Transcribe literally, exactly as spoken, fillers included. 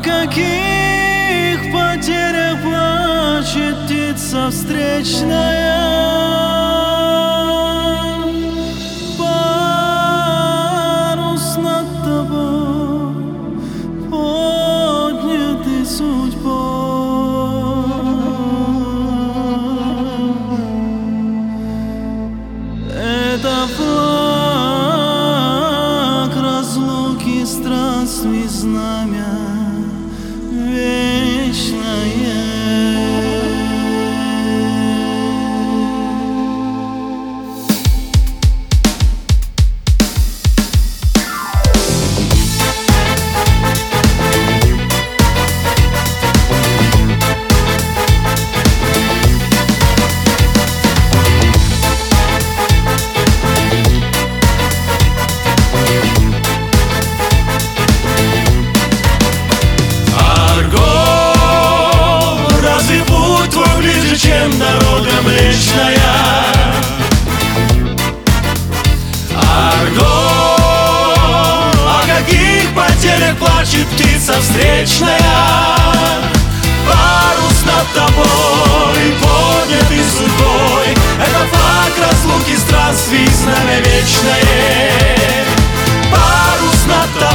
каких потерях плачет птица встречная? Парус над тобой поднятый судьбой. Это флаг разлуки, странствий, знамя вечное. Чем дорога Млечная? Арго, о каких потерях плачет птица встречная? Парус над тобой поднятый судьбой. Это флаг разлуки, странствий, знамя вечное. Парус над тобой